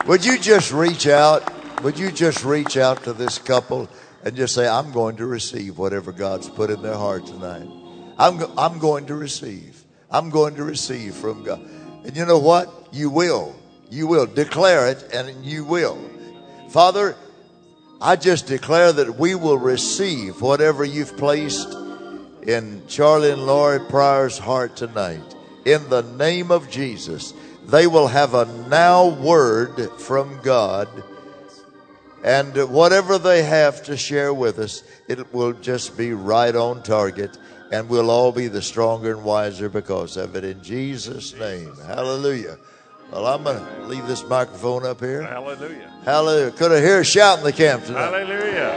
Would you just reach out? Would you just reach out to this couple and just say, I'm going to receive whatever God's put in their heart tonight. I'm going to receive. I'm going to receive from God. And you know what? You will. You will. Declare it, and you will. Father, I just declare that we will receive whatever you've placed in Charlie and Lori Pryor's heart tonight. In the name of Jesus, they will have a now word from God. And whatever they have to share with us, it will just be right on target. And we'll all be the stronger and wiser because of it. In Jesus' name. Hallelujah. Well, I'm going to leave this microphone up here. Hallelujah. Hallelujah. Could I hear a shout in the camp tonight? Hallelujah.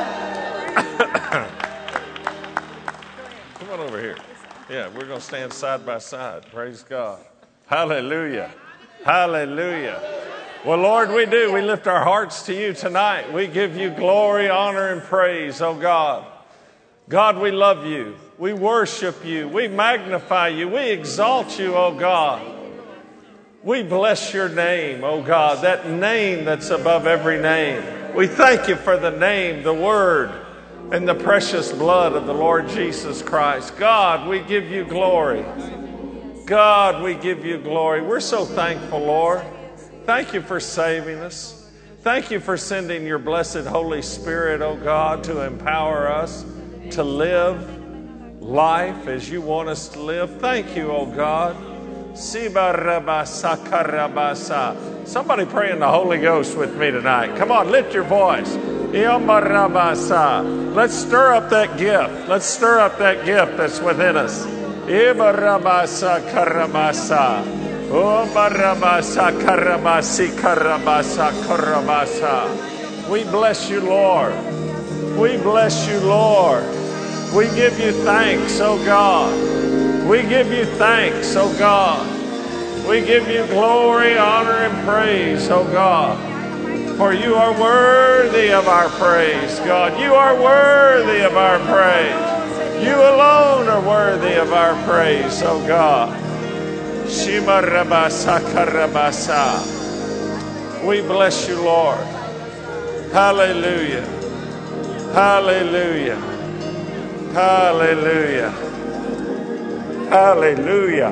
Come on over here. Yeah, we're going to stand side by side. Praise God. Hallelujah. Hallelujah. Well, Lord, we do. We lift our hearts to you tonight. We give you glory, honor, and praise, oh God. God, we love you. We worship you. We magnify you. We exalt you, oh God. We bless your name, oh God, that name that's above every name. We thank you for the name, the word, and the precious blood of the Lord Jesus Christ. God, we give you glory. God, we give you glory. We're so thankful, Lord. Thank you for saving us. Thank you for sending your blessed Holy Spirit, oh God, to empower us to live life as you want us to live. Thank you, oh God. Somebody pray in the Holy Ghost with me tonight. Come on, lift your voice. Let's stir up that gift. Let's stir up that gift that's within us. We bless you, Lord. We bless you, Lord. We give you thanks, oh God. We give you thanks, oh God. We give you glory, honor, and praise, oh God. For you are worthy of our praise, God. You are worthy of our praise. You alone are worthy of our praise, oh God. Shima rabasa karabasa. We bless you, Lord. Hallelujah. Hallelujah. Hallelujah. Hallelujah.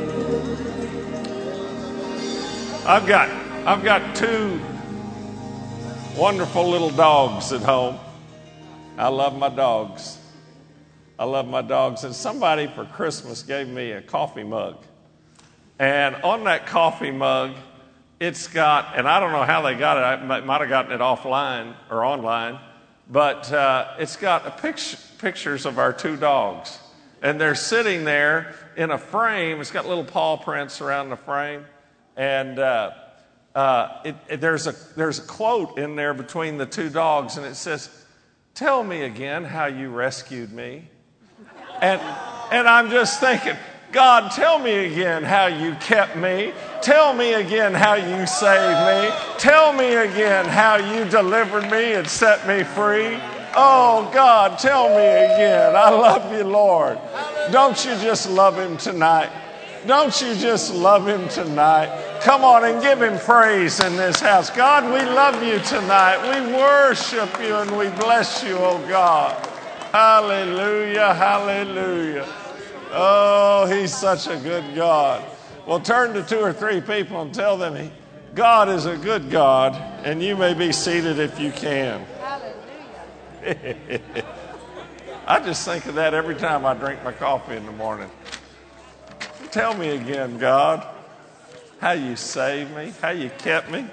I've got two wonderful little dogs at home. I love my dogs. I love my dogs. And somebody for Christmas gave me a coffee mug. And on that coffee mug, it's got, and I don't know how they got it. I might have gotten it offline or online. But it's got pictures of our two dogs. And they're sitting there in a frame. It's got little paw prints around the frame. And there's a quote in there between the two dogs. And it says, "Tell me again how you rescued me." And I'm just thinking, God, tell me again how you kept me. Tell me again how you saved me. Tell me again how you delivered me and set me free. Oh, God, tell me again. I love you, Lord. Don't you just love him tonight? Don't you just love him tonight? Come on and give him praise in this house. God, we love you tonight. We worship you and we bless you, oh God. Hallelujah, hallelujah. Oh, he's such a good God. Well, turn to two or three people and tell them God is a good God, and you may be seated if you can. Hallelujah. I just think of that every time I drink my coffee in the morning. Tell me again, God, how you saved me, how you kept me.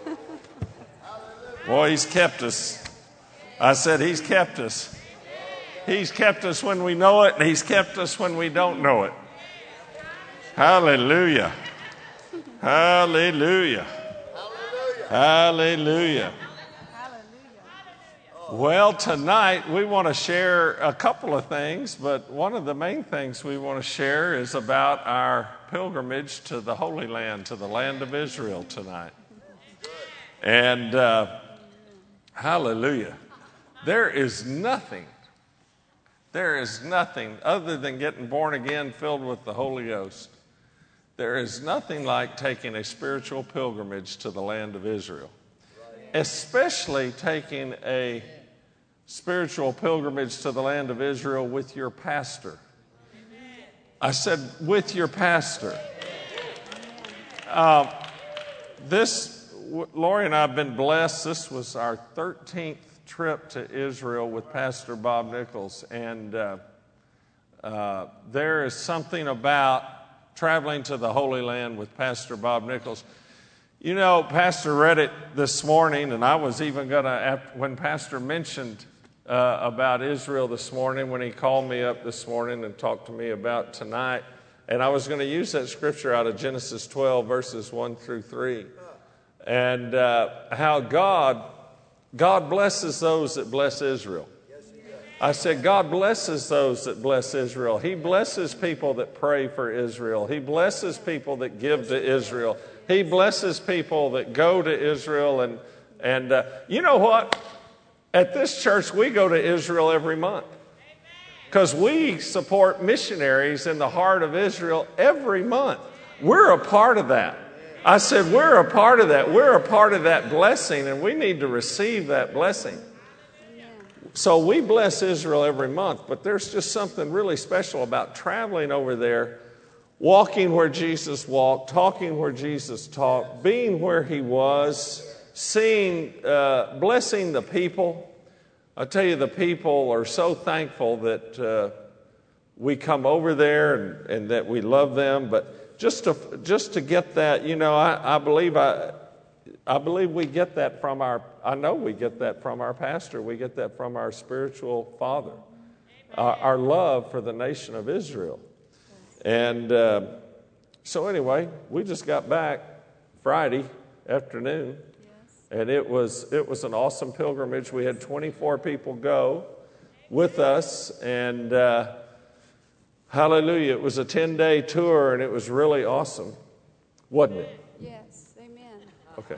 Boy, he's kept us. I said he's kept us. He's kept us when we know it, and he's kept us when we don't know it. Hallelujah. Hallelujah. Hallelujah. Well, tonight we want to share a couple of things, but one of the main things we want to share is about our pilgrimage to the Holy Land, to the land of Israel tonight. And hallelujah. There is nothing other than getting born again, filled with the Holy Ghost, There is nothing like taking a spiritual pilgrimage to the land of Israel, especially taking a spiritual pilgrimage to the land of Israel with your pastor. I said, with your pastor. Lori and I have been blessed. This was our 13th trip to Israel with Pastor Bob Nichols, and there is something about traveling to the Holy Land with Pastor Bob Nichols. You know, Pastor read it this morning, and I was even going to, when Pastor mentioned about Israel this morning, when he called me up this morning and talked to me about tonight, and I was going to use that scripture out of Genesis 12, verses 1 through 3, and how God blesses those that bless Israel. I said, God blesses those that bless Israel. He blesses people that pray for Israel. He blesses people that give to Israel. He blesses people that go to Israel. And you know what? At this church, we go to Israel every month because we support missionaries in the heart of Israel every month. We're a part of that. I said, we're a part of that. We're a part of that blessing, and we need to receive that blessing. So we bless Israel every month, but there's just something really special about traveling over there, walking where Jesus walked, talking where Jesus talked, being where he was, seeing, blessing the people. I tell you, the people are so thankful that we come over there and that we love them. But just to get that, you know, I believe we get that from I know we get that from our pastor. We get that from our spiritual father, our love for the nation of Israel. And so anyway, we just got back Friday afternoon, and it was an awesome pilgrimage. We had 24 people go with us, and hallelujah, it was a 10-day tour, and it was really awesome, wasn't it? Yes, amen. Okay.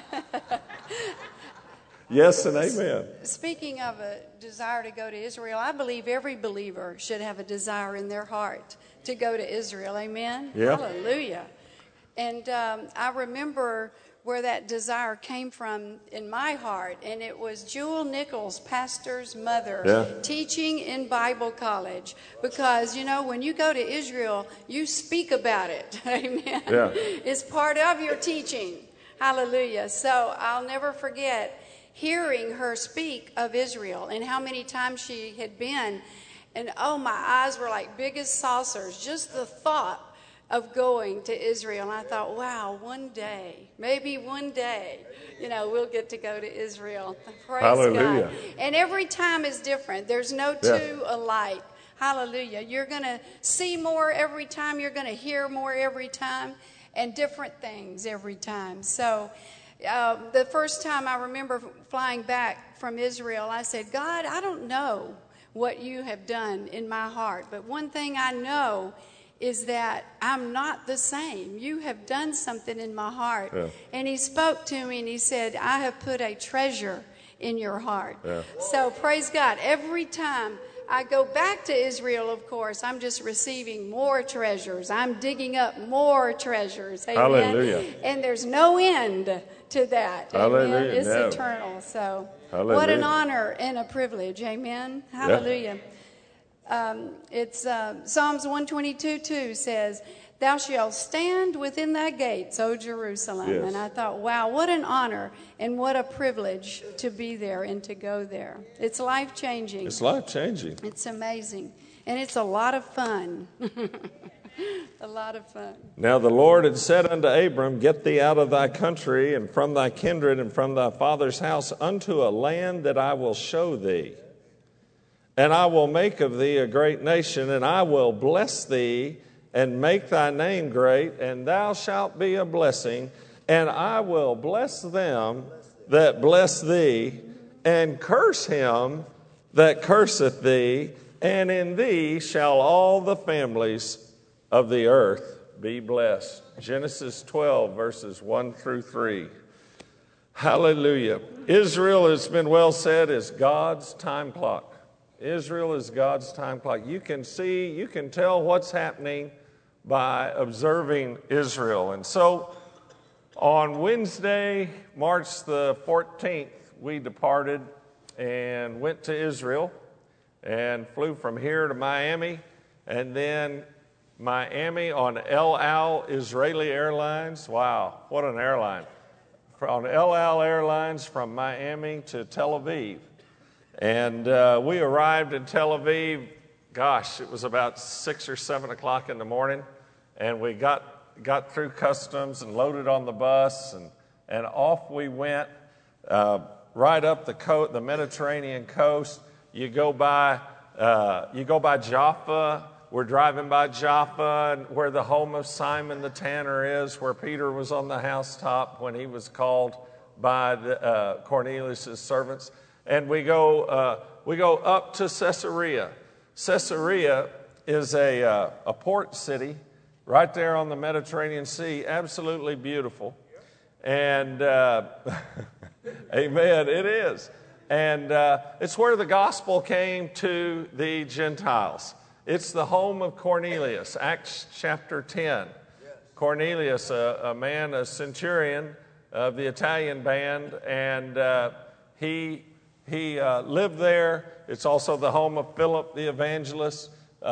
Yes and amen. Speaking of a desire to go to Israel, I believe every believer should have a desire in their heart to go to Israel. Amen? Yeah. Hallelujah. And I remember where that desire came from in my heart, and it was Jewel Nichols, pastor's mother, teaching in Bible college. Because, you know, when you go to Israel, you speak about it. Amen? Yeah. It's part of your teaching. Hallelujah. So I'll never forget hearing her speak of Israel and how many times she had been. And oh, my eyes were like big as saucers. Just the thought of going to Israel. And I thought, wow, one day, maybe one day, you know, we'll get to go to Israel. Praise Hallelujah. God. And every time is different. There's no two alike. Hallelujah. You're going to see more every time. You're going to hear more every time. And different things every time. So the first time I remember flying back from Israel, I said, God, I don't know what you have done in my heart. But one thing I know is that I'm not the same. You have done something in my heart. Yeah. And he spoke to me and he said, I have put a treasure in your heart. Yeah. So praise God. Every time I go back to Israel, of course, I'm just receiving more treasures. I'm digging up more treasures. Amen. Hallelujah. And there's no end to that. Hallelujah. Amen. It's no. eternal. So Hallelujah. What an honor and a privilege. Amen. Hallelujah. It's Psalms 122:2 says, Thou shalt stand within thy gates, O Jerusalem. Yes. And I thought, wow, what an honor and what a privilege to be there and to go there. It's life-changing. It's life-changing. It's amazing. And it's a lot of fun. A lot of fun. Now the Lord had said unto Abram, Get thee out of thy country and from thy kindred and from thy father's house unto a land that I will show thee. And I will make of thee a great nation, and I will bless thee and make thy name great, and thou shalt be a blessing. And I will bless them that bless thee, and curse him that curseth thee, and in thee shall all the families of the earth be blessed. Genesis 12, verses 1 through 3. Hallelujah. Israel, it's been well said, is God's time clock. Israel is God's time clock. You can see, you can tell what's happening by observing Israel. And so on Wednesday, March the 14th, we departed and went to Israel and flew from here to Miami, and then Miami on El Al Israeli Airlines. Wow, what an airline. On El Al Airlines from Miami to Tel Aviv. And we arrived in Tel Aviv, gosh, it was about 6 or 7 o'clock in the morning, and we got through customs and loaded on the bus, and off we went right up the Mediterranean coast. You go by Jaffa. We're driving by Jaffa, where the home of Simon the tanner is, where Peter was on the housetop when he was called by Cornelius' servants. And we go up to Caesarea. Caesarea is a port city right there on the Mediterranean Sea, absolutely beautiful. And amen, it is. And it's where the gospel came to the Gentiles. It's the home of Cornelius, Acts chapter 10. Cornelius, a man, a centurion of the Italian band, and he lived there. It's also the home of Philip the evangelist.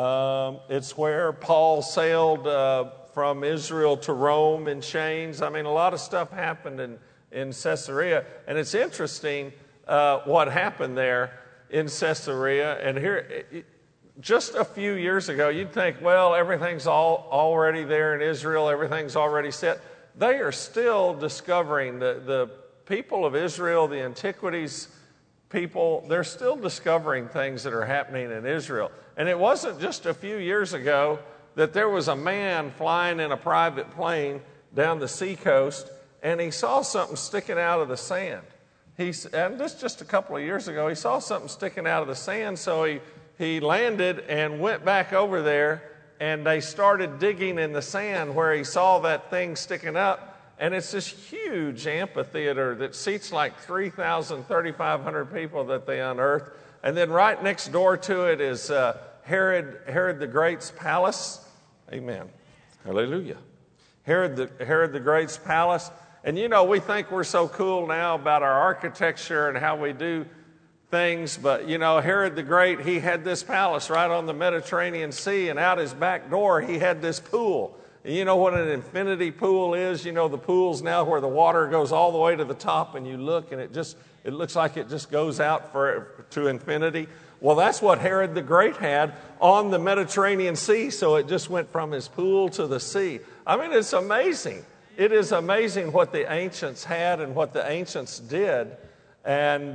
It's where Paul sailed from Israel to Rome in chains. I mean, a lot of stuff happened in Caesarea. And it's interesting what happened there in Caesarea. And here, just a few years ago, you'd think, well, everything's already there in Israel. Everything's already set. They are still discovering, the people of Israel, the antiquities people, they're still discovering things that are happening in Israel. And it wasn't just a few years ago that there was a man flying in a private plane down the seacoast, and he saw something sticking out of the sand. And this just a couple of years ago, he saw something sticking out of the sand, so he landed and went back over there, and they started digging in the sand where he saw that thing sticking up. And it's this huge amphitheater that seats like 3,000, 3,500 people that they unearthed. And then right next door to it is Herod the Great's palace. Amen. Hallelujah. Herod the Great's palace. And you know, we think we're so cool now about our architecture and how we do things. But you know, Herod the Great, he had this palace right on the Mediterranean Sea, and out his back door he had this pool. You know what an infinity pool is? You know the pools now where the water goes all the way to the top, and you look and it looks like it just goes out to infinity. Well, that's what Herod the Great had on the Mediterranean Sea, so it just went from his pool to the sea. I mean, it's amazing. It is amazing what the ancients had and what the ancients did. And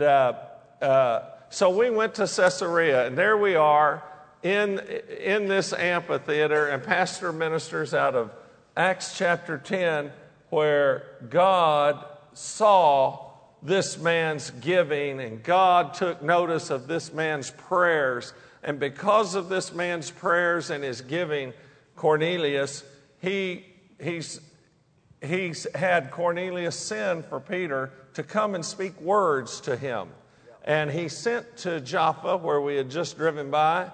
so we went to Caesarea, and there we are in this amphitheater, and Pastor ministers out of Acts chapter 10, where God saw this man's giving, and God took notice of this man's prayers. And because of this man's prayers and his giving, Cornelius, he's had Cornelius send for Peter to come and speak words to him. And he sent to Jaffa, where we had just driven by,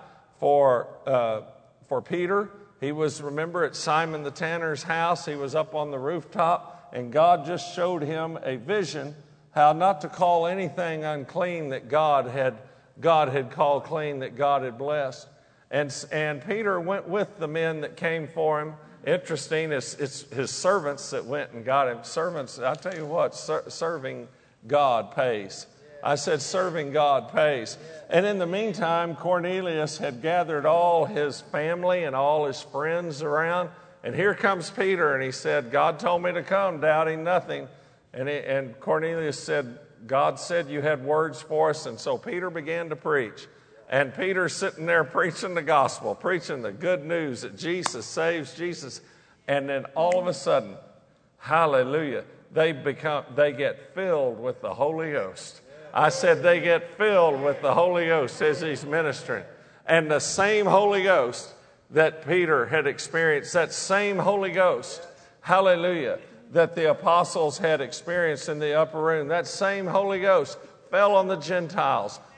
for Peter. He was, remember, at Simon the tanner's house. He was up on the rooftop, and God just showed him a vision how not to call anything unclean that God had called clean, that God had blessed. And Peter went with the men that came for him. Interesting, it's his servants that went and got him. Servants, I tell you what, serving God pays. I said serving God pays. And in the meantime, Cornelius had gathered all his family and all his friends around. And here comes Peter, and he said, God told me to come, doubting nothing. And Cornelius said, God said you had words for us. And so Peter began to preach. And Peter's sitting there preaching the gospel, preaching the good news that Jesus saves, Jesus. And then all of a sudden, hallelujah, they get filled with the Holy Ghost. I said they get filled with the Holy Ghost as he's ministering. And the same Holy Ghost that Peter had experienced, that same Holy Ghost, hallelujah, that the apostles had experienced in the upper room, that same Holy Ghost fell on the Gentiles,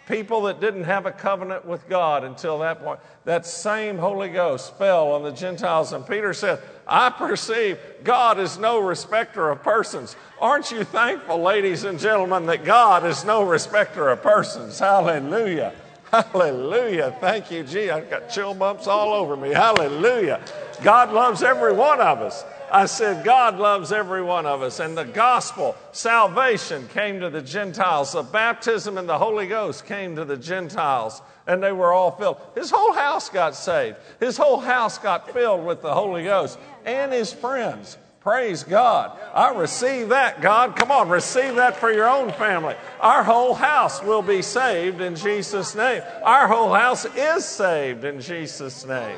People that didn't have a covenant with God until that point. That same Holy Ghost fell on the Gentiles. And Peter said, I perceive God is no respecter of persons. Aren't you thankful, ladies and gentlemen, that God is no respecter of persons? Hallelujah. Hallelujah. Thank you, Jesus. I've got chill bumps all over me. Hallelujah. God loves every one of us. I said, God loves every one of us. And the gospel, salvation came to the Gentiles. The baptism in the Holy Ghost came to the Gentiles. And they were all filled. His whole house got saved. His whole house got filled with the Holy Ghost and his friends. Praise God. I receive that, God. Come on, receive that for your own family. Our whole house will be saved in Jesus' name. Our whole house is saved in Jesus' name.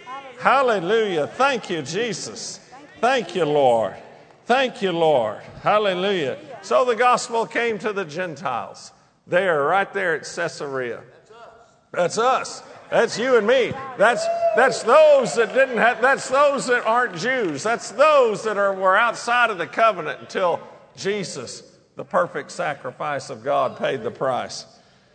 Hallelujah. Thank you, Jesus. Thank you, Lord. Thank you, Lord. Hallelujah. So the gospel came to the Gentiles. There, right there at Caesarea. That's us. That's you and me. That's those that didn't have. That's those that aren't Jews. That's those that were outside of the covenant until Jesus, the perfect sacrifice of God, paid the price.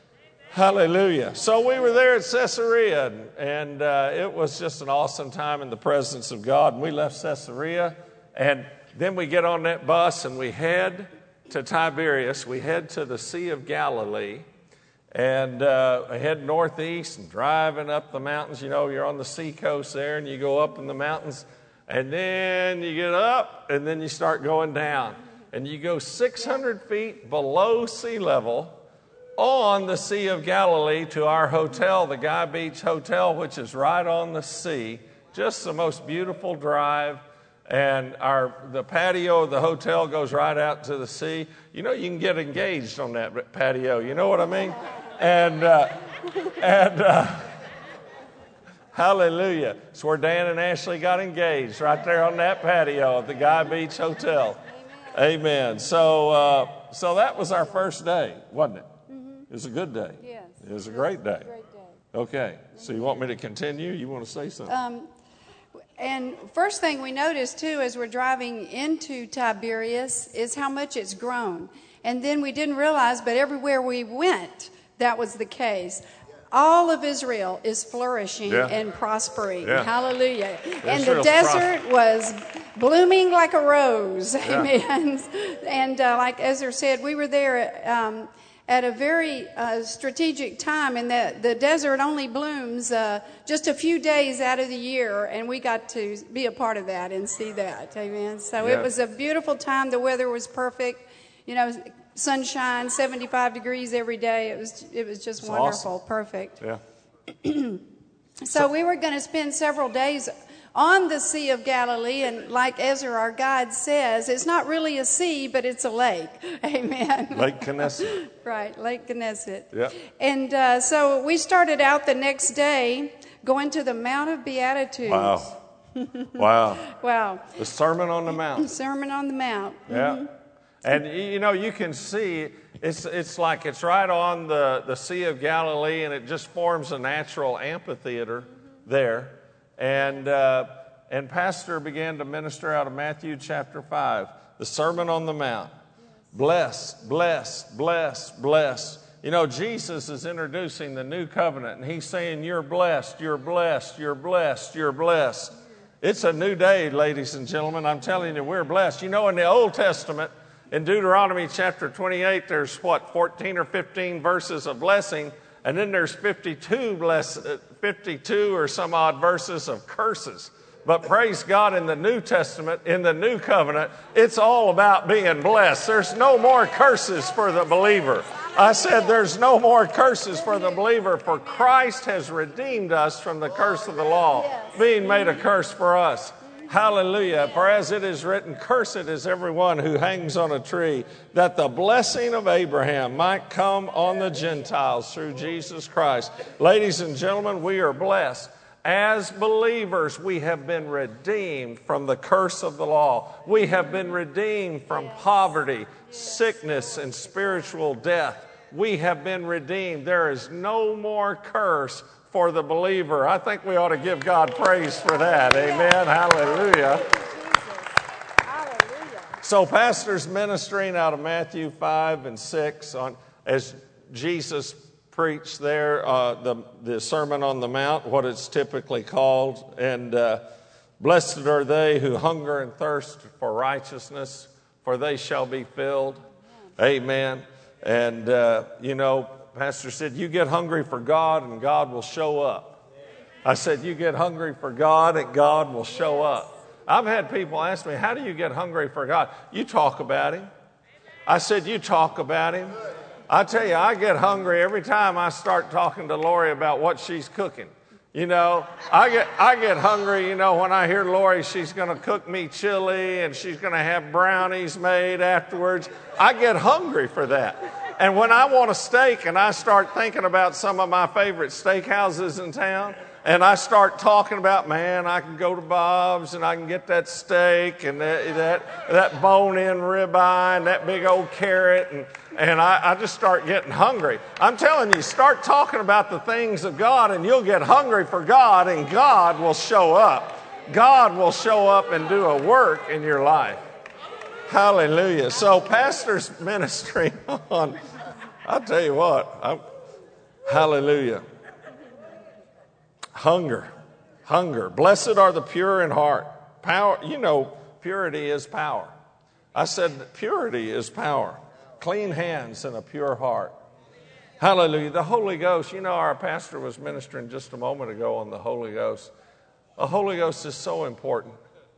Hallelujah. So we were there at Caesarea, and it was just an awesome time in the presence of God. And we left Caesarea, and then we get on that bus and we head to Tiberias. We head to the Sea of Galilee. And I head northeast and driving up the mountains. You know, you're on the seacoast there, and you go up in the mountains, and then you get up, and then you start going down. And you go 600 feet below sea level on the Sea of Galilee to our hotel, the Guy Beach Hotel, which is right on the sea. Just the most beautiful drive. And the patio of the hotel goes right out to the sea. You know, you can get engaged on that patio. You know what I mean? And hallelujah. It's where Dan and Ashley got engaged, right there on that patio at the Guy Beach Hotel. Amen. So that was our first day, wasn't it? Mm-hmm. It was a good day. Yes. It was a great day. Great day. Okay. So you want me to continue? You want to say something? And first thing we noticed, too, as we're driving into Tiberias is how much it's grown. And then we didn't realize, but everywhere we went, that was the case. All of Israel is flourishing and prospering. Yeah. Hallelujah. And the desert was blooming like a rose. Yeah. Amen. And like Ezra said, we were there at a very strategic time, in that the desert only blooms just a few days out of the year, and we got to be a part of that and see that. Amen. So It was a beautiful time. The weather was perfect. You know, sunshine, 75 degrees every day. It was just wonderful. Awesome. Perfect. Yeah. So we were going to spend several days on the Sea of Galilee, and like Ezra, our guide, says, it's not really a sea, but it's a lake. Amen. Lake Knesset. Right, Lake Knesset. Yeah. And so we started out the next day going to the Mount of Beatitudes. Wow. Wow. Wow. The Sermon on the Mount. Sermon on the Mount. Yeah. Mm-hmm. And, you know, you can see it's like it's right on the Sea of Galilee, and it just forms a natural amphitheater there. And Pastor began to minister out of Matthew chapter 5, the Sermon on the Mount. Blessed, blessed, blessed, blessed. You know, Jesus is introducing the new covenant, and he's saying, you're blessed, you're blessed, you're blessed, you're blessed. It's a new day, ladies and gentlemen. I'm telling you, we're blessed. You know, in the Old Testament, in Deuteronomy chapter 28, there's 14 or 15 verses of blessing, and then there's 52 or some odd verses of curses. But praise God, in the New Testament, in the New Covenant, it's all about being blessed. There's no more curses for the believer. I said there's no more curses for the believer, for Christ has redeemed us from the curse of the law, being made a curse for us. Hallelujah. For as it is written, cursed is everyone who hangs on a tree, that the blessing of Abraham might come on the Gentiles through Jesus Christ. Ladies and gentlemen, we are blessed. As believers, we have been redeemed from the curse of the law. We have been redeemed from poverty, sickness, and spiritual death. We have been redeemed. There is no more curse for the believer. I think we ought to give God praise for that. Amen. Hallelujah. So pastor's ministering out of Matthew 5 and 6 as Jesus preached there, the Sermon on the Mount, what it's typically called. And blessed are they who hunger and thirst for righteousness, for they shall be filled. Amen. And, Pastor said, you get hungry for God and God will show up. I said, you get hungry for God and God will show up. I've had people ask me, how do you get hungry for God? You talk about Him. I said, you talk about Him. I tell you, I get hungry every time I start talking to Lori about what she's cooking. I get hungry, when I hear Lori, she's going to cook me chili and she's going to have brownies made afterwards. I get hungry for that. And when I want a steak and I start thinking about some of my favorite steakhouses in town, and I start talking about, man, I can go to Bob's and I can get that steak and that bone-in ribeye and that big old carrot, and I just start getting hungry. I'm telling you, start talking about the things of God and you'll get hungry for God and God will show up. God will show up and do a work in your life. Hallelujah. So pastor's ministry on, I'll tell you what, hallelujah. Hunger. Blessed are the pure in heart. Power, purity is power. I said purity is power. Clean hands and a pure heart. Hallelujah. The Holy Ghost, our pastor was ministering just a moment ago on the Holy Ghost. The Holy Ghost is so important.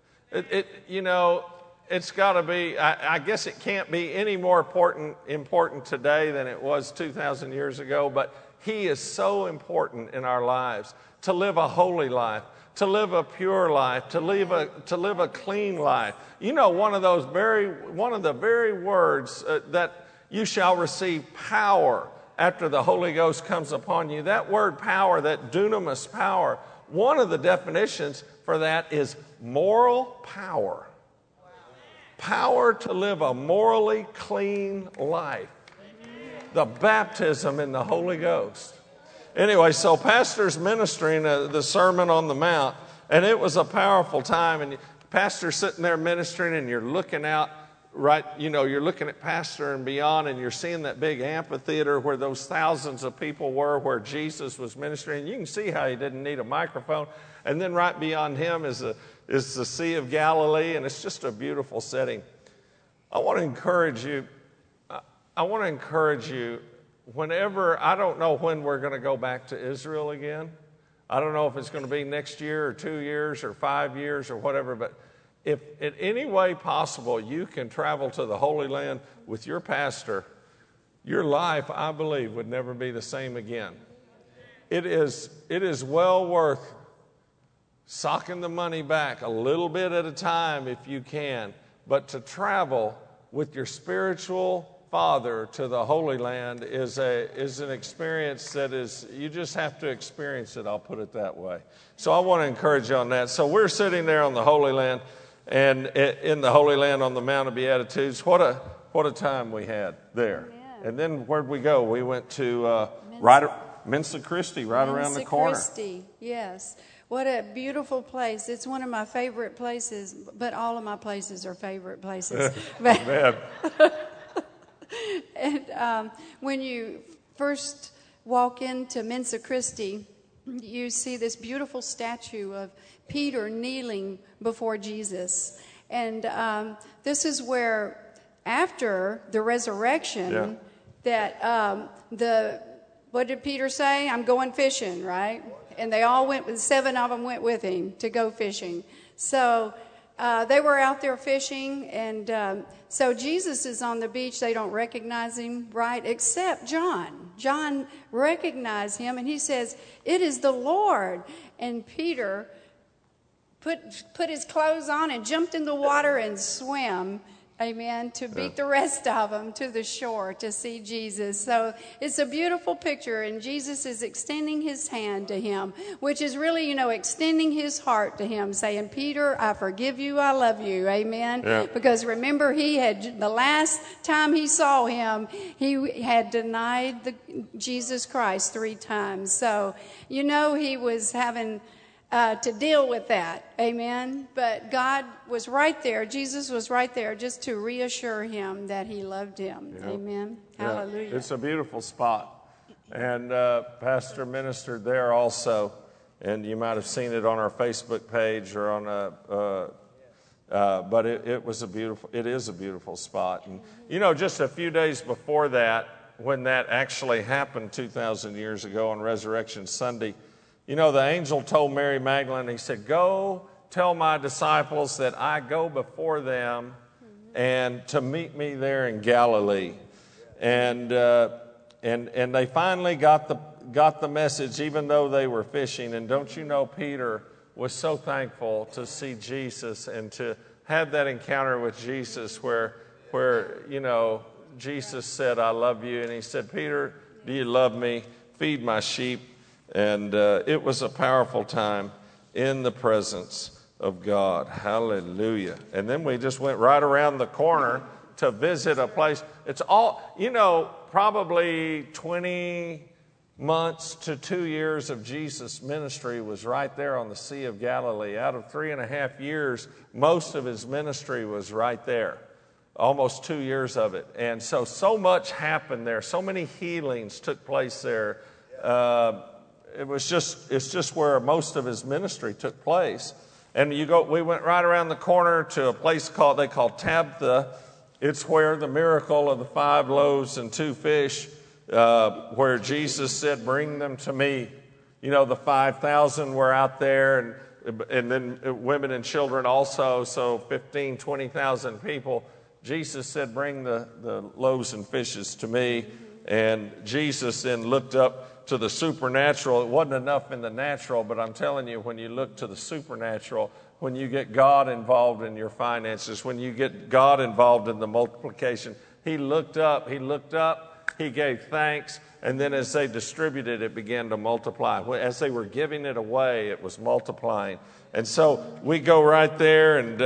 It's got to be, I guess it can't be any more important today than it was 2,000 years ago, but He is so important in our lives. To live a holy life, to live a pure life, to live a clean life. One of the very words that you shall receive power after the Holy Ghost comes upon you. That word power, that dunamis power, one of the definitions for that is moral power. Power to live a morally clean life. The baptism in the Holy Ghost. Anyway, so pastor's ministering the Sermon on the Mount, and it was a powerful time. And pastor's sitting there ministering, and you're looking out, right? You're looking at pastor and beyond, and you're seeing that big amphitheater where those thousands of people were, where Jesus was ministering. You can see how He didn't need a microphone. And then right beyond Him is the Sea of Galilee, and it's just a beautiful setting. I want to encourage you. Whenever, I don't know when we're going to go back to Israel again. I don't know if it's going to be next year or 2 years or 5 years or whatever, but if in any way possible you can travel to the Holy Land with your pastor, your life, I believe, would never be the same again. It is well worth socking the money back a little bit at a time if you can, but to travel with your spiritual father to the Holy Land is an experience that is, you just have to experience it, I'll put it that way. So I want to encourage you on that. So we're sitting there on the Holy Land, and in the Holy Land on the Mount of Beatitudes. What a time we had there. Amen. And then where'd we go? We went to Mensa Christi, around the corner. Mensa Christi, yes. What a beautiful place. It's one of my favorite places, but all of my places are favorite places. Man. And when you first walk into Mensa Christi, you see this beautiful statue of Peter kneeling before Jesus. And this is where, after the resurrection, what did Peter say? I'm going fishing, right? And they all went, 7 of them went with him to go fishing. So they were out there fishing, and so Jesus is on the beach. They don't recognize him, right? Except John. John recognized him, and he says, "It is the Lord." And Peter put his clothes on and jumped in the water and swam, amen, to beat the rest of them to the shore to see Jesus. So it's a beautiful picture, and Jesus is extending his hand to him, which is really, extending his heart to him, saying, "Peter, I forgive you, I love you," amen. Yeah. Because remember, the last time he saw him, he had denied Jesus Christ 3 times. So, he was having to deal with that. Amen. But God was right there. Jesus was right there just to reassure him that he loved him. Yep. Amen. Yeah. Hallelujah. It's a beautiful spot. And Pastor ministered there also. And you might have seen it on our Facebook page or on but it is a beautiful spot. And, just a few days before that, when that actually happened 2,000 years ago on Resurrection Sunday, the angel told Mary Magdalene, he said, "Go tell my disciples that I go before them and to meet me there in Galilee." And they finally got the message, even though they were fishing. And don't you know, Peter was so thankful to see Jesus and to have that encounter with Jesus where Jesus said, "I love you." And he said, "Peter, do you love me? Feed my sheep." And it was a powerful time in the presence of God. Hallelujah. And then we just went right around the corner to visit a place. It's all, probably 20 months to 2 years of Jesus' ministry was right there on the Sea of Galilee. Out of 3.5 years, most of his ministry was right there. Almost 2 years of it. And so much happened there. So many healings took place there. It's just where most of his ministry took place. And we went right around the corner to a place they call Tabitha. It's where the miracle of the 5 loaves and 2 fish, where Jesus said, "Bring them to me." The 5,000 were out there, and then women and children also. So 15, 20,000 people. Jesus said, "Bring the loaves and fishes to me." And Jesus then looked up to the supernatural. It wasn't enough in the natural, but I'm telling you, when you look to the supernatural, when you get God involved in your finances, when you get God involved in the multiplication, he looked up, he gave thanks, and then as they distributed, it began to multiply. As they were giving it away, it was multiplying. And so we go right there, and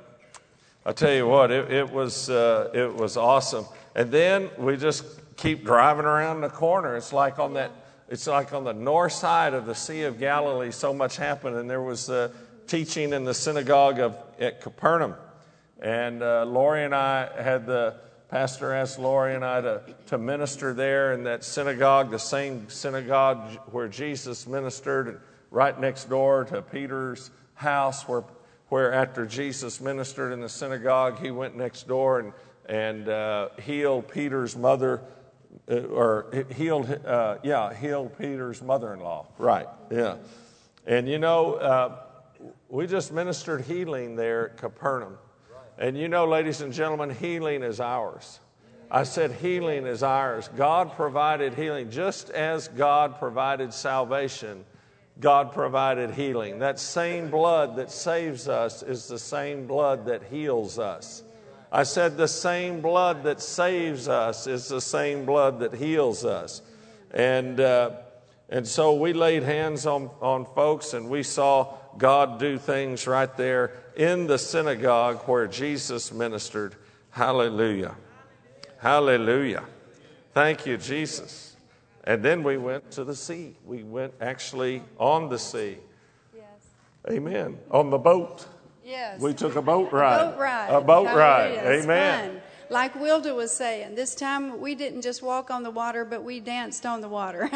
I tell you what, it was awesome. And then we just keep driving around the corner. It's like on the north side of the Sea of Galilee. So much happened, and there was teaching in the synagogue at Capernaum. And Lori and I the pastor asked Lori and I to minister there in that synagogue, the same synagogue where Jesus ministered, and right next door to Peter's house, where after Jesus ministered in the synagogue, he went next door and healed Peter's mother, healed Peter's mother-in-law. Right, yeah. And we just ministered healing there at Capernaum. And ladies and gentlemen, healing is ours. I said healing is ours. God provided healing. Just as God provided salvation, God provided healing. That same blood that saves us is the same blood that heals us. I said the same blood that saves us is the same blood that heals us. And so we laid hands on folks, and we saw God do things right there in the synagogue where Jesus ministered. Hallelujah. Hallelujah. Thank you, Jesus. And then we went to the sea. We went actually on the sea. Yes. Amen. On the boat. Yes. We took a boat ride. A boat ride. Amen. Fun. Like Wilda was saying, this time we didn't just walk on the water, but we danced on the water.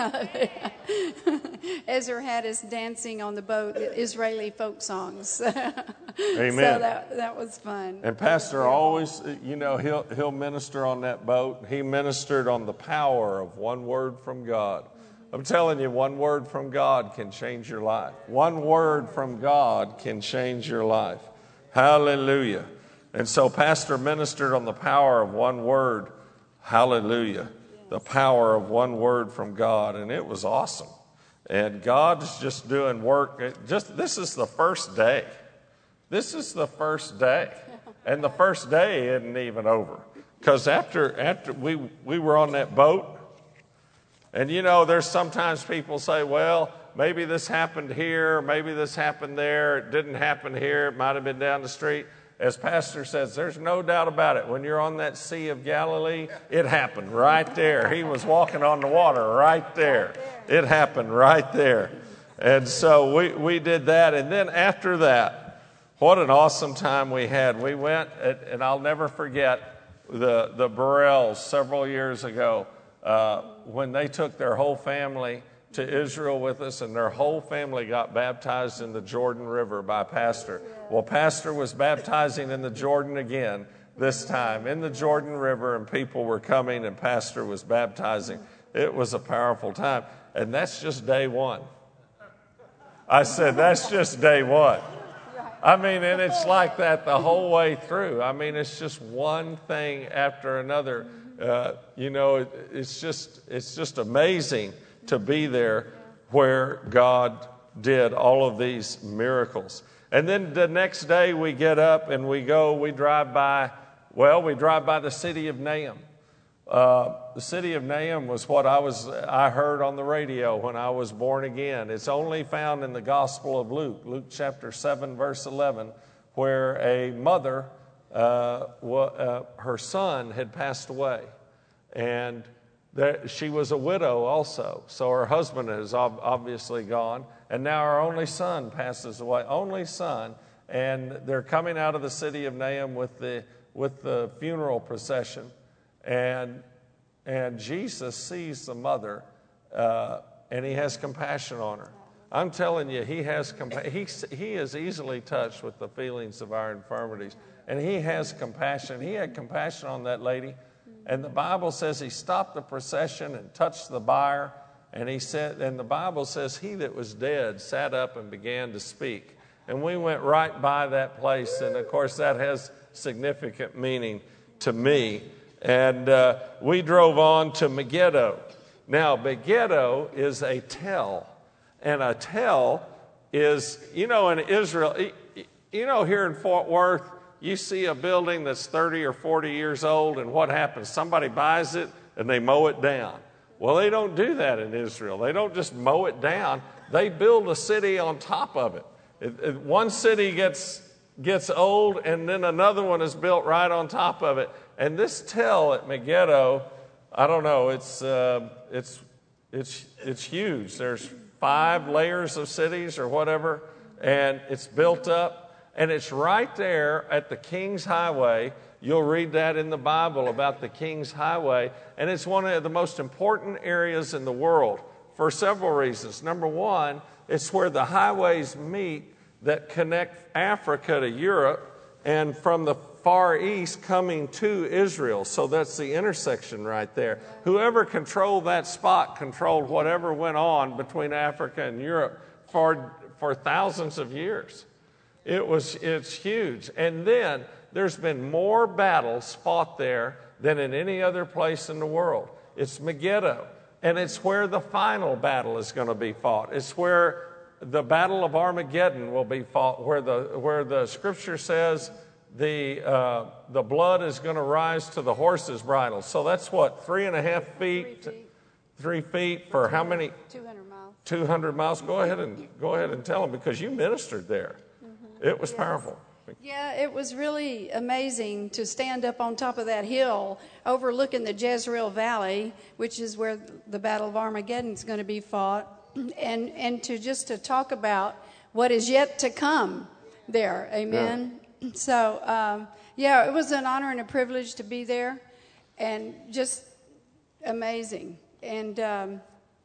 Ezra had us dancing on the boat, Israeli folk songs. Amen. So that was fun. And Pastor always, he'll minister on that boat. He ministered on the power of one word from God. I'm telling you, one word from God can change your life. One word from God can change your life. Hallelujah. And so Pastor ministered on the power of one word. Hallelujah. The power of one word from God. And it was awesome. And God's just doing work. This is the first day. This is the first day. And the first day isn't even over. Because after we were on that boat, and there's sometimes people say, well, maybe this happened here, maybe this happened there. It didn't happen here. It might have been down the street. As Pastor says, there's no doubt about it. When you're on that Sea of Galilee, it happened right there. He was walking on the water right there. It happened right there. And so we did that. And then after that, what an awesome time we had. We went, and I'll never forget the Burrells several years ago. when they took their whole family to Israel with us, and their whole family got baptized in the Jordan River by Pastor. Well, Pastor was baptizing in the Jordan again, this time in the Jordan River, and people were coming, and Pastor was baptizing. It was a powerful time. And that's just day one. I said, that's just day one. I mean, and it's like that the whole way through. I mean, it's just one thing after another. It's just amazing to be there where God did all of these miracles. And then the next day we get up and we drive by the city of Nahum. The city of Nahum was what I heard on the radio when I was born again. It's only found in the Gospel of Luke chapter 7, verse 11, where a mother, her son had passed away. And she was a widow also, so her husband is obviously gone, and now her only son passes away, only son, and they're coming out of the city of Nahum with the funeral procession, and Jesus sees the mother, and he has compassion on her. I'm telling you, he is easily touched with the feelings of our infirmities, and he has compassion. He had compassion on that lady. And the Bible says he stopped the procession and touched the bier. And the Bible says he that was dead sat up and began to speak. And we went right by that place. And of course, that has significant meaning to me. And we drove on to Megiddo. Now, Megiddo is a tell. And a tell is, in Israel, here in Fort Worth, you see a building that's 30 or 40 years old, and what happens? Somebody buys it, and they mow it down. Well, they don't do that in Israel. They don't just mow it down. They build a city on top of it. One city gets old, and then another one is built right on top of it. And this tell at Megiddo, I don't know, it's huge. There's 5 layers of cities or whatever, and it's built up. And it's right there at the King's Highway. You'll read that in the Bible about the King's Highway. And it's one of the most important areas in the world for several reasons. Number one, it's where the highways meet that connect Africa to Europe and from the Far East coming to Israel. So that's the intersection right there. Whoever controlled that spot controlled whatever went on between Africa and Europe for thousands of years. It's huge. And then there's been more battles fought there than in any other place in the world. It's Megiddo. And it's where the final battle is going to be fought. It's where the Battle of Armageddon will be fought, where the scripture says the blood is going to rise to the horse's bridle. So that's what, 3.5 feet? 3 feet for how many? 200 miles. 200 miles. Go ahead and tell them, because you ministered there. It was powerful. Yeah, it was really amazing to stand up on top of that hill overlooking the Jezreel Valley, which is where the Battle of Armageddon is going to be fought, and to talk about what is yet to come there. Amen. Yeah. So, it was an honor and a privilege to be there, and just amazing. And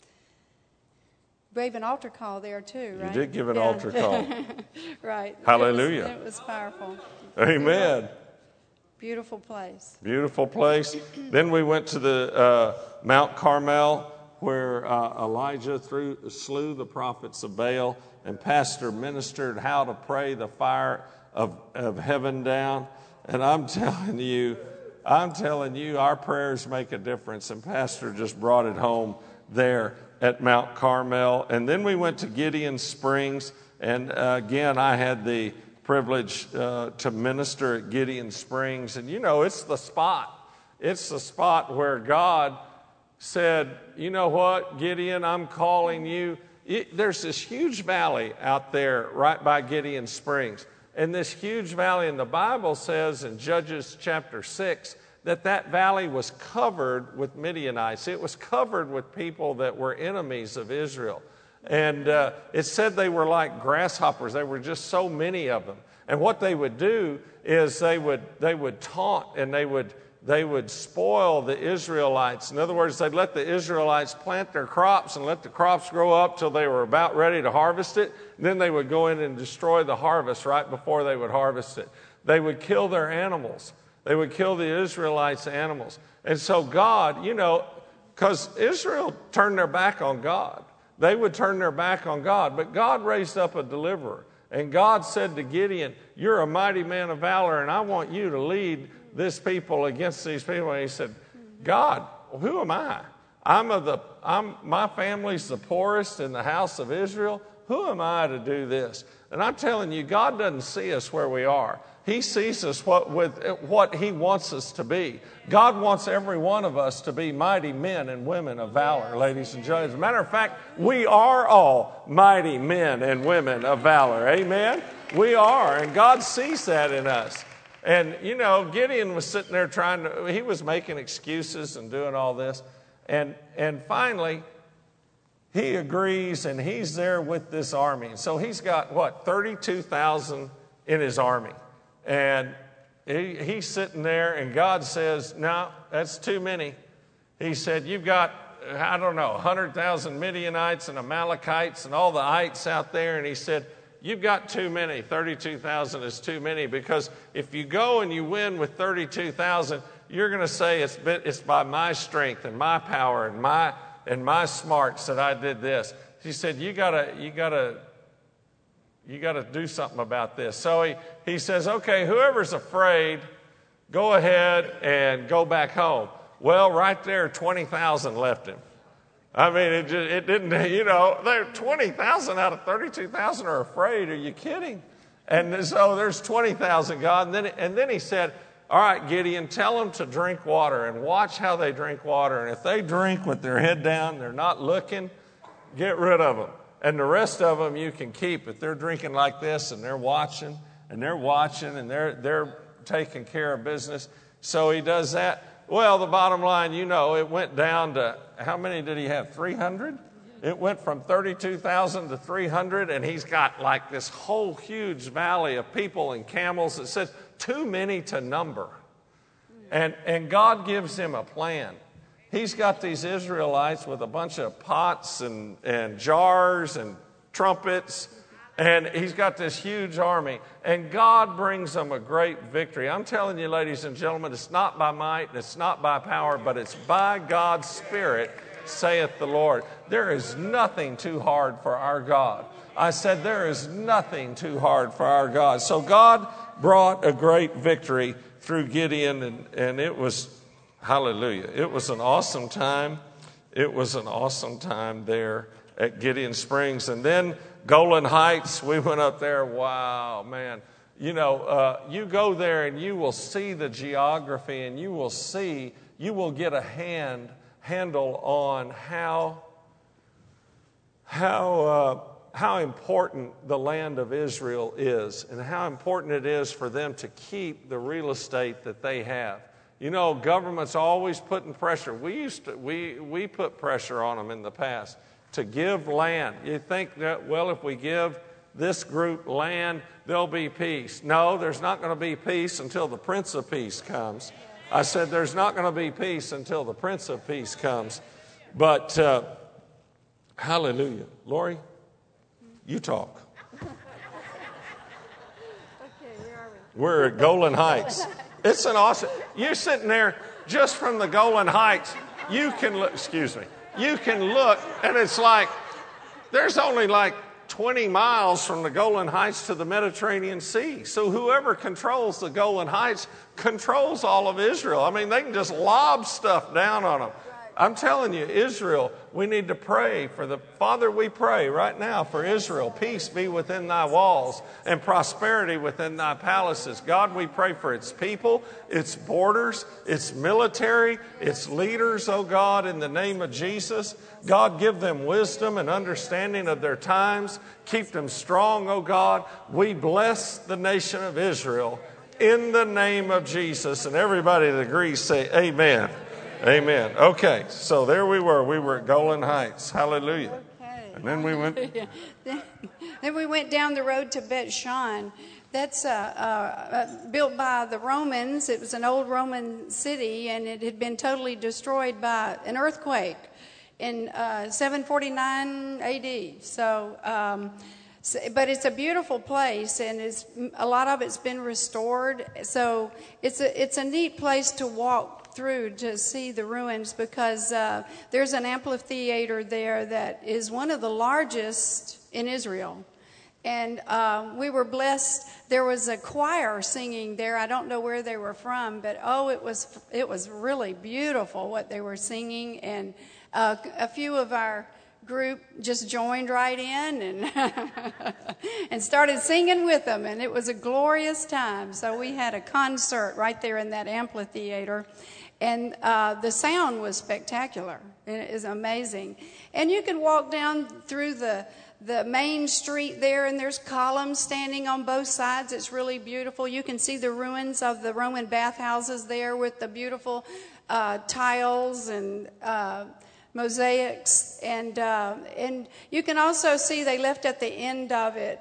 gave an altar call there too, right? You did give an altar call. Right. Hallelujah. It was powerful. Amen. Beautiful place. Beautiful place. Then we went to the Mount Carmel, where Elijah slew the prophets of Baal, and Pastor ministered how to pray the fire of heaven down. And I'm telling you, our prayers make a difference. And Pastor just brought it home there at Mount Carmel. And then we went to Gideon Springs. And again, I had the privilege to minister at Gideon Springs. And it's the spot. It's the spot where God said, you know what, Gideon, I'm calling you. There's this huge valley out there right by Gideon Springs. And this huge valley, and the Bible says in Judges chapter 6, that valley was covered with Midianites. It was covered with people that were enemies of Israel. And it said they were like grasshoppers. There were just so many of them. And what they would do is they would taunt, and they they would spoil the Israelites. In other words, they'd let the Israelites plant their crops and let the crops grow up till they were about ready to harvest it. Then they would go in and destroy the harvest right before they would harvest it. They would kill their animals. They would kill the Israelites' animals. And so God, because Israel turned their back on God. They would turn their back on God. But God raised up a deliverer. And God said to Gideon, you're a mighty man of valor, and I want you to lead this people against these people. And he said, God, who am I? My family's the poorest in the house of Israel. Who am I to do this? And I'm telling you, God doesn't see us where we are. He sees us with what He wants us to be. God wants every one of us to be mighty men and women of valor, ladies and gentlemen. As a matter of fact, we are all mighty men and women of valor. Amen? We are, and God sees that in us. And, Gideon was sitting there he was making excuses and doing all this. And finally, he agrees, and he's there with this army. So he's got, 32,000 in his army. And he's sitting there, and God says, no, that's too many. He said, you've got, 100,000 Midianites and Amalekites and all the ites out there. And he said, you've got too many. 32,000 is too many, because if you go and you win with 32,000, you're going to say it's by my strength and my power and my smarts that I did this. He said, you gotta do something about this. So he says, okay, whoever's afraid, go ahead and go back home. Well, right there, 20,000 left him. I mean, it didn't, there 20,000 out of 32,000 are afraid. Are you kidding? And so there's 20,000, God. And then he said, all right, Gideon, tell them to drink water, and watch how they drink water. And if they drink with their head down, they're not looking, get rid of them. And the rest of them you can keep. If they're drinking like this and they're watching and they're taking care of business. So he does that. Well, the bottom line, it went down to, how many did he have? 300? It went from 32,000 to 300, and he's got like this whole huge valley of people and camels. It says too many to number. And God gives him a plan. He's got these Israelites with a bunch of pots and jars and trumpets, and he's got this huge army. And God brings them a great victory. I'm telling you, ladies and gentlemen, it's not by might and it's not by power, but it's by God's Spirit, saith the Lord. There is nothing too hard for our God. I said there is nothing too hard for our God. So God brought a great victory through Gideon, and it was, hallelujah, it was an awesome time. It was an awesome time there at Gideon Springs. And then Golan Heights, we went up there. Wow, man. You go there and you will see the geography, and you will get a handle on how important the land of Israel is, and how important it is for them to keep the real estate that they have. Government's always putting pressure. We put pressure on them in the past to give land. You think that, if we give this group land, there'll be peace. No, there's not going to be peace until the Prince of Peace comes. I said there's not going to be peace until the Prince of Peace comes. But, hallelujah. Lori, you talk. Okay, where are we? We're at Golan Heights. It's an awesome, you're sitting there just from the Golan Heights. You can look, and it's like, there's only like 20 miles from the Golan Heights to the Mediterranean Sea. So whoever controls the Golan Heights controls all of Israel. I mean, they can just lob stuff down on them. I'm telling you, Israel, we need to pray for Father, we pray right now for Israel. Peace be within thy walls and prosperity within thy palaces. God, we pray for its people, its borders, its military, its leaders, oh God, in the name of Jesus. God, give them wisdom and understanding of their times. Keep them strong, oh God. We bless the nation of Israel in the name of Jesus. And everybody that agrees say amen. Amen. Okay, so there we were. We were at Golan Heights. Hallelujah. Okay. And then we went. Then we went down the road to Bet Shan, That's built by the Romans. It was an old Roman city, and it had been totally destroyed by an earthquake in 749 AD. But it's a beautiful place, and a lot of it's been restored. So it's a neat place to walk through to see the ruins, because there's an amphitheater there that is one of the largest in Israel. And we were blessed. There was a choir singing there. I don't know where they were from, but it was really beautiful what they were singing. And a few of our group just joined right in and started singing with them, and it was a glorious time. So we had a concert right there in that amphitheater, and the sound was spectacular. It is amazing. And you can walk down through the main street there, and there's columns standing on both sides. It's really beautiful. You can see the ruins of the Roman bathhouses there with the beautiful tiles and mosaics, and you can also see they left at the end of it.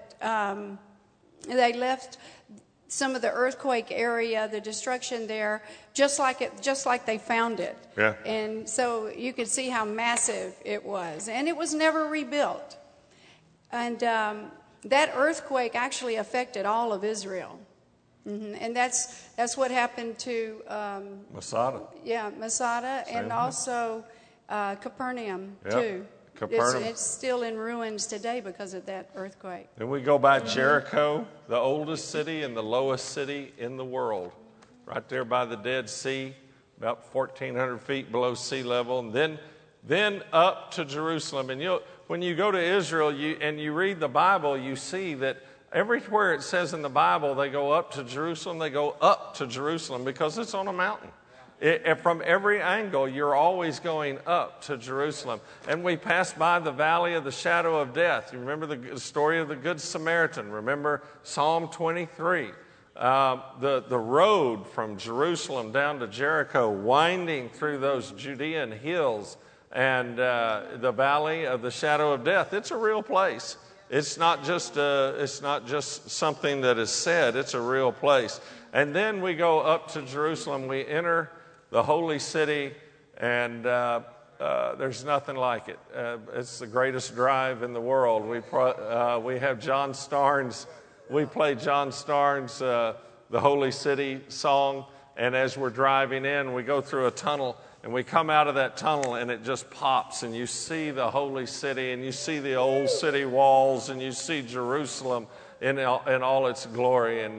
They left some of the earthquake area, the destruction there, just like they found it. Yeah. And so you could see how massive it was, and it was never rebuilt. And that earthquake actually affected all of Israel. And that's what happened to Masada. Yeah, Masada, and also Capernaum too. Capernaum. It's still in ruins today because of that earthquake. Then we go by Jericho, the oldest city and the lowest city in the world, right there by the Dead Sea, about 1,400 feet below sea level, and then up to Jerusalem. And when you go to Israel and you read the Bible, you see that everywhere it says in the Bible they go up to Jerusalem, they go up to Jerusalem because it's on a mountain. From every angle, you're always going up to Jerusalem. And we passed by the valley of the shadow of death. You remember the story of the Good Samaritan. Remember Psalm 23. The road from Jerusalem down to Jericho, winding through those Judean hills and the valley of the shadow of death. It's a real place. It's not just something that is said. It's a real place. And then we go up to Jerusalem. We enter the holy city, and there's nothing like it. It's the greatest drive in the world. We have John Starnes. We play John Starnes' The Holy City song, and as we're driving in, we go through a tunnel, and we come out of that tunnel, and it just pops, and you see the holy city, and you see the old city walls, and you see Jerusalem in all its glory, and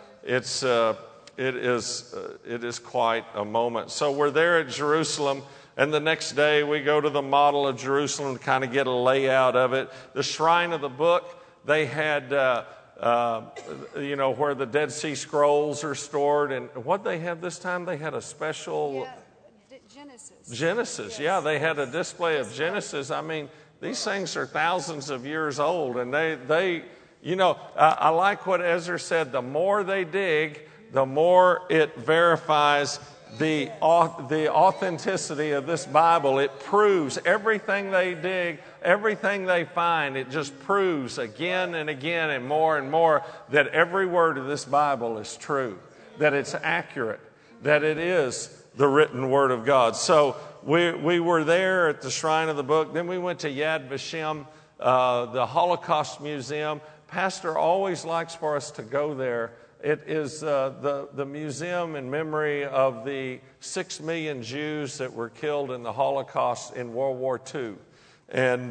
it is quite a moment. So we're there at Jerusalem, and the next day we go to the model of Jerusalem to kind of get a layout of it. The shrine of the book, they had, where the Dead Sea Scrolls are stored. And what they have this time, they had a special... Genesis. Yeah, they had a display of Genesis. I mean, these things are thousands of years old, and they I like what Ezra said. The more they dig, the more it verifies the authenticity of this Bible. It proves everything they dig, everything they find. It just proves again and again and more that every word of this Bible is true, that it's accurate, that it is the written word of God. So we were there at the Shrine of the Book. Then we went to Yad Vashem, the Holocaust Museum. Pastor always likes for us to go there. It is the museum in memory of the 6 million Jews that were killed in the Holocaust in World War II. And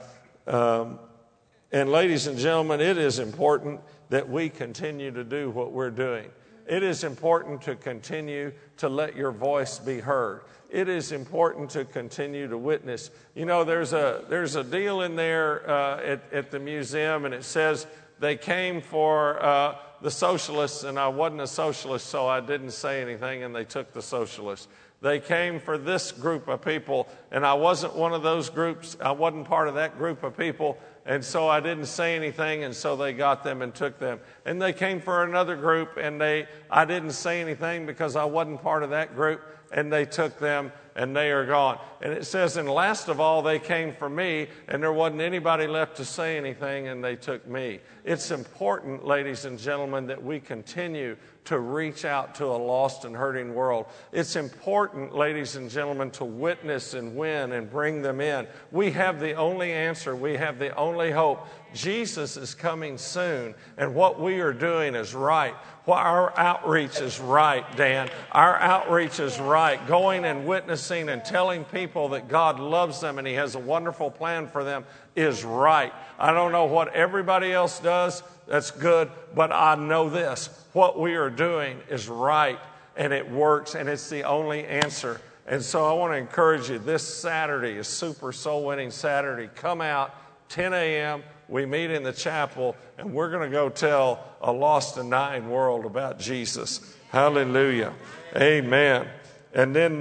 ladies and gentlemen, it is important that we continue to do what we're doing. It is important to continue to let your voice be heard. It is important to continue to witness. You know, there's a deal in there at the museum, and it says they came for the socialists, and I wasn't a socialist, so I didn't say anything, and they took the socialists. They came for this group of people, and I wasn't one of those groups. I wasn't part of that group of people, and so I didn't say anything, and so they got them and took them. And they came for another group, and I didn't say anything because I wasn't part of that group, and they took them. and they are gone. And it says, and last of all, they came for me, and there wasn't anybody left to say anything, and they took me. It's important, ladies and gentlemen, that we continue to reach out to a lost and hurting world. It's important, ladies and gentlemen, to witness and win and bring them in. We have the only answer. We have the only hope. Jesus is coming soon, and what we are doing is right. Well, our outreach is right, Dan. Our outreach is right. Going and witnessing and telling people that God loves them and He has a wonderful plan for them is right. I don't know what everybody else does. That's good. But I know this. What we are doing is right, and it works, and it's the only answer. And so I want to encourage you, this Saturday is Super Soul Winning Saturday. Come out, 10 a.m., we meet in the chapel, and we're going to go tell a lost and dying world about Jesus. Hallelujah. Amen. And then,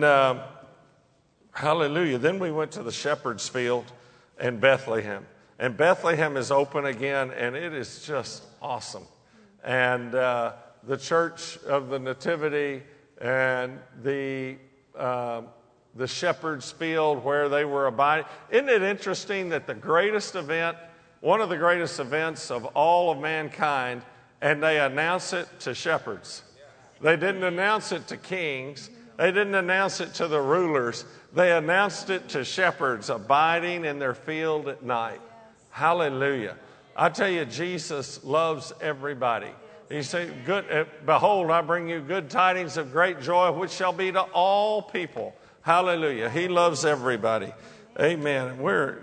hallelujah, then we went to the Shepherd's Field in Bethlehem. And Bethlehem is open again, and it is just awesome. And the Church of the Nativity and the Shepherd's Field where they were abiding. Isn't it interesting that the greatest event, one of the greatest events of all of mankind, and they announce it to shepherds. They didn't announce it to kings. They didn't announce it to the rulers. They announced it to shepherds abiding in their field at night. Hallelujah. I tell you, Jesus loves everybody. He said, behold, I bring you good tidings of great joy, which shall be to all people. Hallelujah. He loves everybody. Amen.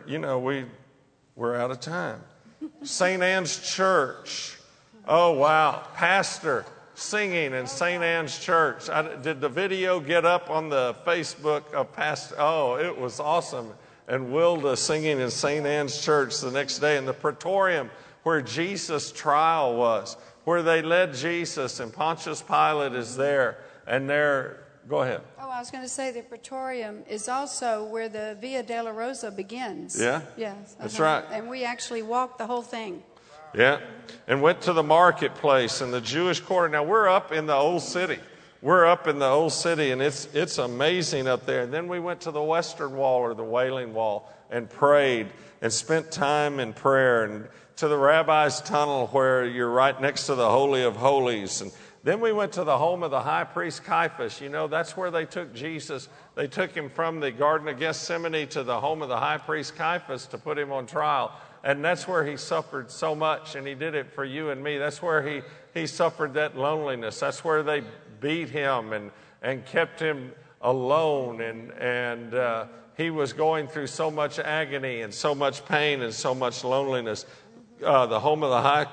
We're out of time. St. Anne's Church. Oh, wow. Pastor singing in St. Anne's Church. Did the video get up on the Facebook of Pastor? Oh, it was awesome. And Wilda singing in St. Anne's Church the next day in the Praetorium where Jesus' trial was, where they led Jesus and Pontius Pilate is there. And go ahead. Oh, I was going to say the Praetorium is also where the Via Dolorosa begins. Yeah? Yes. That's right. And we actually walked the whole thing. Yeah. And went to the marketplace and the Jewish quarter. Now, we're up in the old city. We're up in the old city, and it's amazing up there. And then we went to the Western Wall or the Wailing Wall and prayed and spent time in prayer, and to the Rabbi's Tunnel where you're right next to the Holy of Holies. And then we went to the home of the high priest Caiaphas. You know, that's where they took Jesus. They took him from the Garden of Gethsemane to the home of the high priest Caiaphas to put him on trial. And that's where he suffered so much, and he did it for you and me. That's where he suffered that loneliness. That's where they beat him and kept him alone. And he was going through so much agony and so much pain and so much loneliness. The home of the high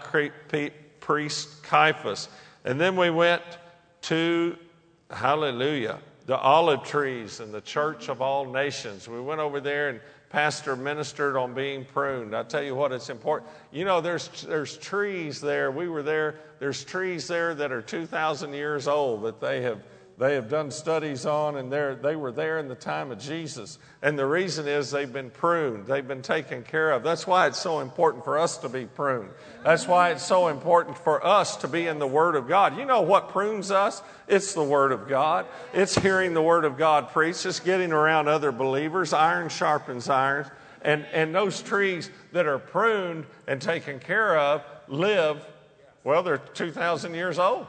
priest Caiaphas. And then we went to, hallelujah, the olive trees and the Church of All Nations. We went over there and Pastor ministered on being pruned. I tell you what, it's important. You know, there's trees there. We were there. There's trees there that are 2,000 years old that they have done studies on, and they were there in the time of Jesus. And the reason is they've been pruned. They've been taken care of. That's why it's so important for us to be pruned. That's why it's so important for us to be in the Word of God. You know what prunes us? It's the Word of God. It's hearing the Word of God preached. It's getting around other believers. Iron sharpens iron. And those trees that are pruned and taken care of live, well, they're 2,000 years old.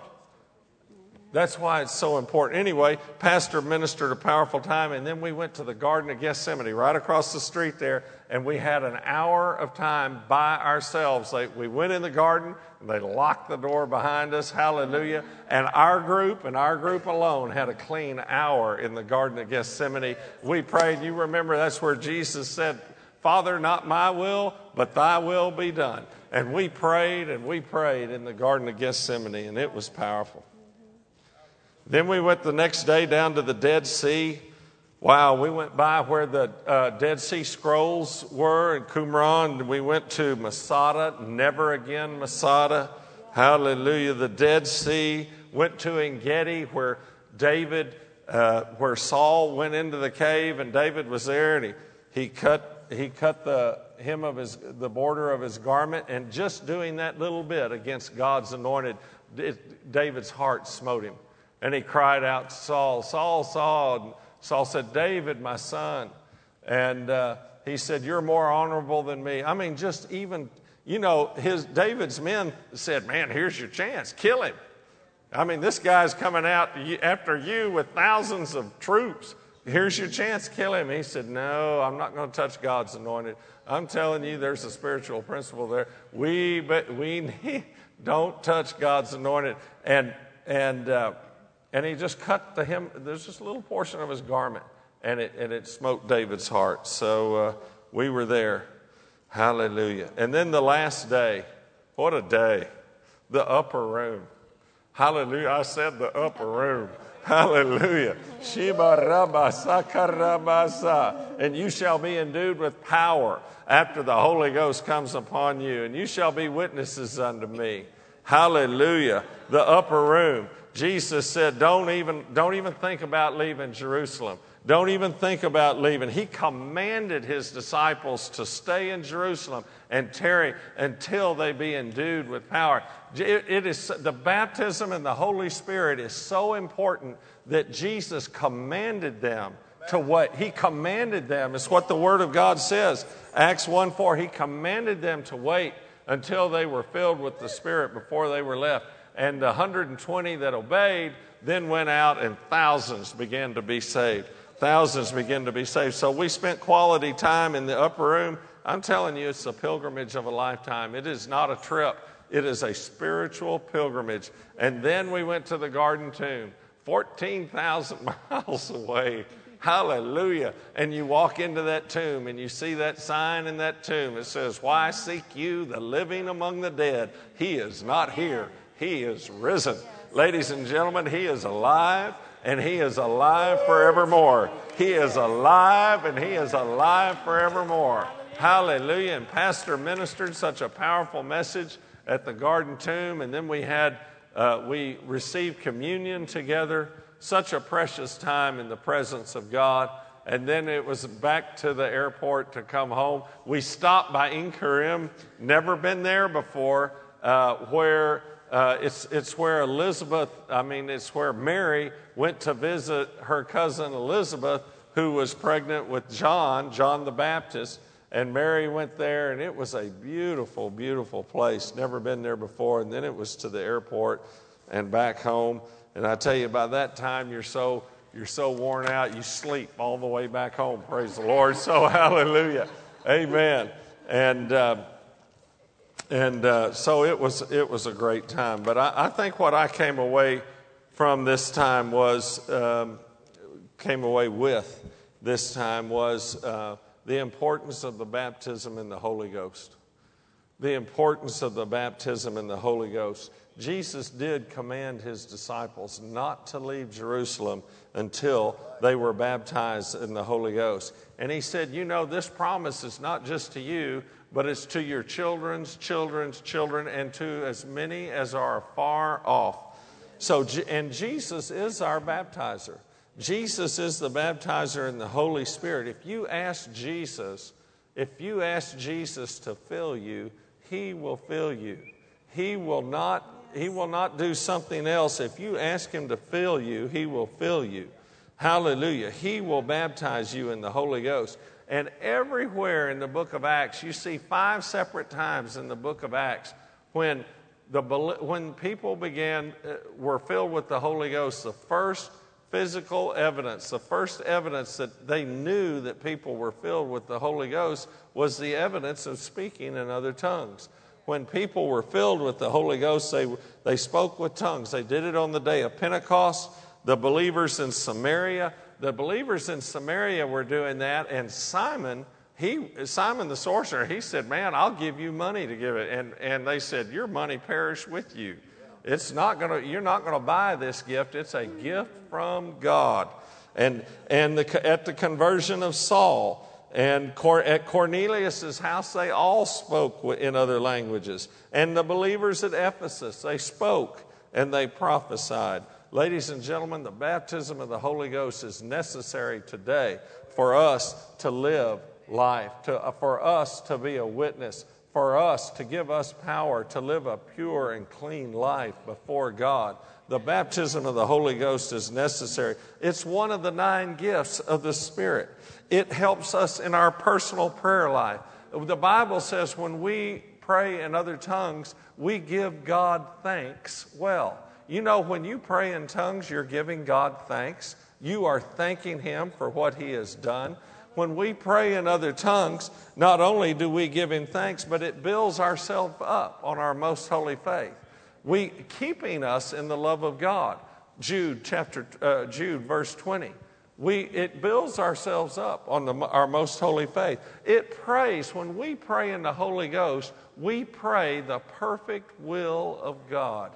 That's why it's so important. Anyway, Pastor ministered a powerful time, and then we went to the Garden of Gethsemane right across the street there, and we had an hour of time by ourselves. We went in the garden, and they locked the door behind us, hallelujah, and our group alone had a clean hour in the Garden of Gethsemane. We prayed. You remember that's where Jesus said, Father, not my will, but thy will be done. And we prayed in the Garden of Gethsemane, and it was powerful. Then we went the next day down to the Dead Sea. Wow, we went by where the Dead Sea Scrolls were in Qumran. We went to Masada, never again Masada. Hallelujah. The Dead Sea. Went to En-Gedi where where Saul went into the cave, and David was there, and he cut the border of his garment, and just doing that little bit against God's anointed, David's heart smote him. And he cried out, Saul, Saul, Saul. Saul said, David, my son. And he said, you're more honorable than me. I mean, just even, David's men said, man, here's your chance. Kill him. I mean, this guy's coming out after you with thousands of troops. Here's your chance, kill him. He said, no, I'm not going to touch God's anointed. I'm telling you, there's a spiritual principle there. We don't touch God's anointed. And he just cut there's just a little portion of his garment, and it smote David's heart. So we were there. Hallelujah. And then the last day, what a day, the upper room. Hallelujah. I said the upper room. Hallelujah. Sheba rabasa karabasa. And you shall be endued with power after the Holy Ghost comes upon you, and you shall be witnesses unto me. Hallelujah. The upper room. Jesus said, don't even think about leaving Jerusalem. Don't even think about leaving. He commanded his disciples to stay in Jerusalem and tarry until they be endued with power. It is the baptism in the Holy Spirit is so important that Jesus commanded them to what? He commanded them. It's what the Word of God says. Acts 1:4, he commanded them to wait until they were filled with the Spirit before they were left. And the 120 that obeyed then went out, and thousands began to be saved. Thousands begin to be saved. So we spent quality time in the upper room. I'm telling you, it's a pilgrimage of a lifetime. It is not a trip. It is a spiritual pilgrimage. And then we went to the Garden Tomb, 14,000 miles away. Hallelujah. And you walk into that tomb and you see that sign in that tomb. It says, why seek you the living among the dead? He is not here. He is risen. Ladies and gentlemen, he is alive. And he is alive forevermore. He is alive, and he is alive forevermore. Hallelujah. And Pastor ministered such a powerful message at the Garden Tomb. And then we received communion together. Such a precious time in the presence of God. And then it was back to the airport to come home. We stopped by Inkarim. Never been there before, where it's where it's where Mary went to visit her cousin Elizabeth, who was pregnant with John the Baptist. And Mary went there, and it was a beautiful, beautiful place. Never been there before. And then it was to the airport and back home. And I tell you, by that time, you're so worn out, you sleep all the way back home. Praise the Lord. So hallelujah. Amen. And so it was a great time. But I think what I came away from this time was, the importance of the baptism in the Holy Ghost. The importance of the baptism in the Holy Ghost. Jesus did command his disciples not to leave Jerusalem until they were baptized in the Holy Ghost. And he said, this promise is not just to you, but it's to your children's children's children, and to as many as are far off. And Jesus is our baptizer. Jesus is the baptizer in the Holy Spirit. If you ask Jesus to fill you, he will fill you. He will not do something else. If you ask him to fill you, he will fill you. Hallelujah. He will baptize you in the Holy Ghost. And everywhere in the book of Acts, you see 5 separate times in the book of Acts when people were filled with the Holy Ghost, the first physical evidence, the first evidence that they knew that people were filled with the Holy Ghost was the evidence of speaking in other tongues. When people were filled with the Holy Ghost, they spoke with tongues. They did it on the day of Pentecost. The believers in Samaria were doing that, and Simon the sorcerer, he said, man, I'll give you money to give it. And they said, your money perish with you. You're not going to buy this gift. It's a gift from God. And at the conversion of Saul and at Cornelius' house, they all spoke in other languages. And the believers at Ephesus, they spoke and they prophesied. Ladies and gentlemen, the baptism of the Holy Ghost is necessary today for us to live life, for us to be a witness, for us, to give us power to live a pure and clean life before God. The baptism of the Holy Ghost is necessary. It's one of the 9 gifts of the Spirit. It helps us in our personal prayer life. The Bible says when we pray in other tongues, we give God thanks well. You know, when you pray in tongues, you're giving God thanks. You are thanking Him for what He has done. When we pray in other tongues, not only do we give Him thanks, but it builds ourselves up on our most holy faith. Keeping us in the love of God. Jude verse 20. It builds ourselves up on our most holy faith. It prays, when we pray in the Holy Ghost, we pray the perfect will of God.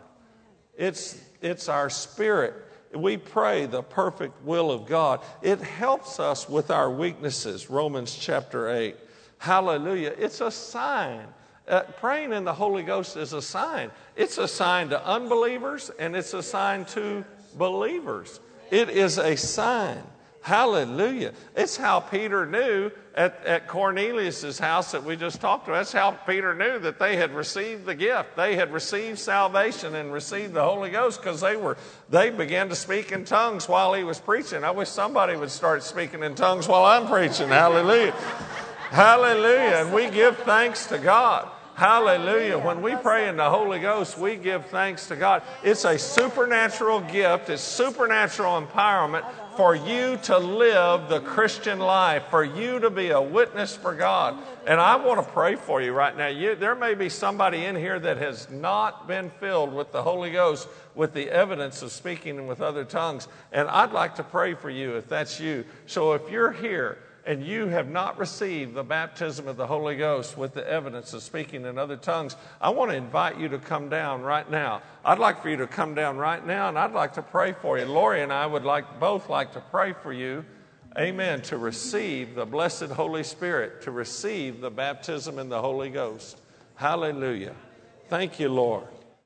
It's our spirit. We pray the perfect will of God. It helps us with our weaknesses, Romans chapter 8. Hallelujah. It's a sign. Praying in the Holy Ghost is a sign. It's a sign to unbelievers and it's a sign to believers. It is a sign. Hallelujah. It's how Peter knew at Cornelius' house that we just talked about. That's how Peter knew that they had received the gift. They had received salvation and received the Holy Ghost because they began to speak in tongues while he was preaching. I wish somebody would start speaking in tongues while I'm preaching. Hallelujah. Hallelujah. And we give thanks to God. Hallelujah. When we pray in the Holy Ghost, we give thanks to God. It's a supernatural gift. It's supernatural empowerment for you to live the Christian life, for you to be a witness for God. And I want to pray for you right now. There may be somebody in here that has not been filled with the Holy Ghost with the evidence of speaking with other tongues. And I'd like to pray for you if that's you. So if you're here and you have not received the baptism of the Holy Ghost with the evidence of speaking in other tongues, I want to invite you to come down right now. I'd like for you to come down right now, and I'd like to pray for you. Lori and I would both like to pray for you, amen, to receive the blessed Holy Spirit, to receive the baptism in the Holy Ghost. Hallelujah. Thank you, Lord.